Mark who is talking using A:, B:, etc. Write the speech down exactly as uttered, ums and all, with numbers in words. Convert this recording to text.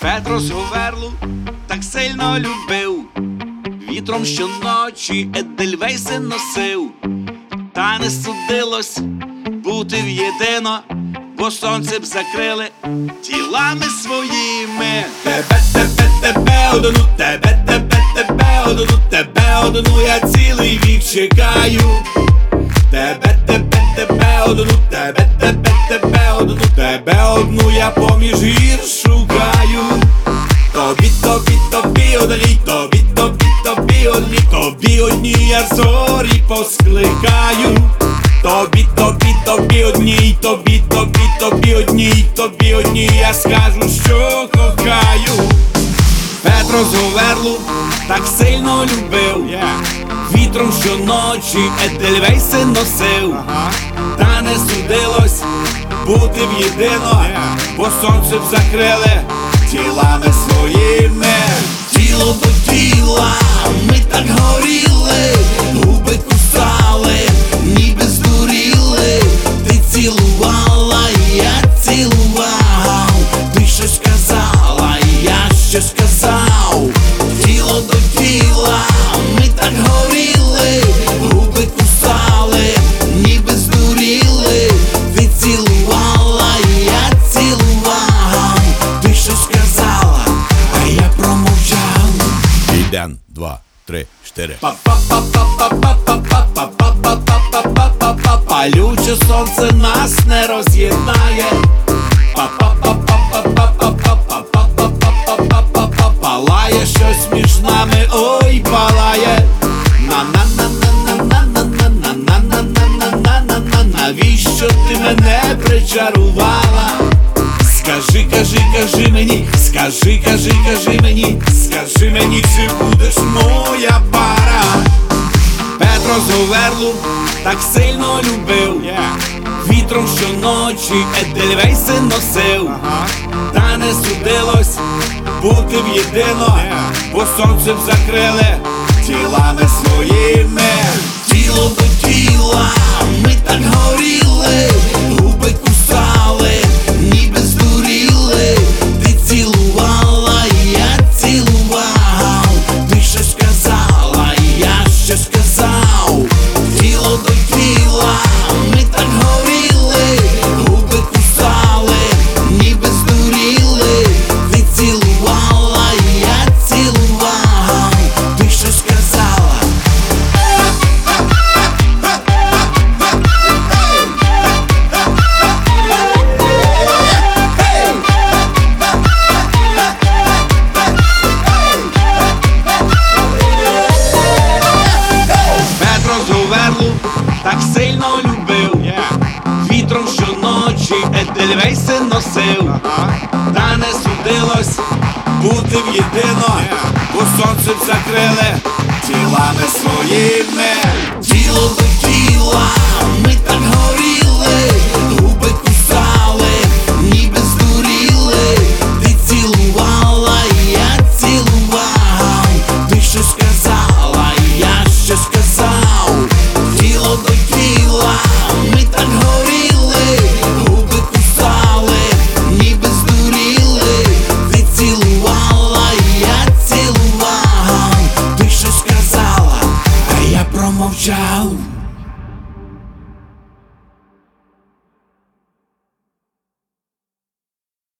A: Петро з Говерлу так сильно любив, вітром щоночі Едельвейси носив, та не судилось бути в'єдино, бо сонце б закрили тілами своїми. Тебе, тебе, тебе одну, тебе, тебе, тебе одну, тебе одну я цілий вік чекаю. Тебе, тебе, тебе одну, тебе, тебе, тебе одну, тебе одну я поміж гір шукаю. Тобі, тобі, тобі одній, тобі, тобі, тобі одній, тобі одній я зорі поскликаю. Тобі, тобі, тобі одній, тобі, тобі, тобі одній, тобі одній я скажу, що кохаю. Петро з Говерлу так сильно любив, вітром щоночі Едельвейси носив, та не судилось бути в'єдино, бо сонце б закрили тілами своїми. Тіло до тіла ми так горіли, губи кусали, ніби здуріли. Ти цілувала, я цілував, ти щось сказала, я щось сказав. Тіло до тіла ми так горіли, губи кусали, ніби здуріли. Ти цілувала, я цілував, ти щось сказала, а я промовчав.
B: Один, два, три, чотири.
A: Палюче сонце нас не роз'єднає. Палає щось між нами, ой, палає. Навіщо ти мене причарувала? Скажи, кажи, кажи мені, скажи, кажи, кажи мені, скажи мені, чи будеш моя пара? Петро з Говерлу так сильно любив, вітром щоночі Едельвейси носив, та не судилось бути в'єдино, бо сонце б закрили тілами своїми. Тіло до тіла ми так горіли, губи кусали, ніби здуріли. Ти цілувала, я цілував, ти щось сказала, я щось сказав. Тіло до тіла ми так горіли, губи кусали, ніби здуріли. Ти цілувала, я цілував, ти щось сказала. Петро з Говерлу так сильно любив, вітром щоночі Едельвейси носив, та не судилось бути в'єдино, бо сонце б закрили тілами своїми. Тіло до тіла ми так горіли,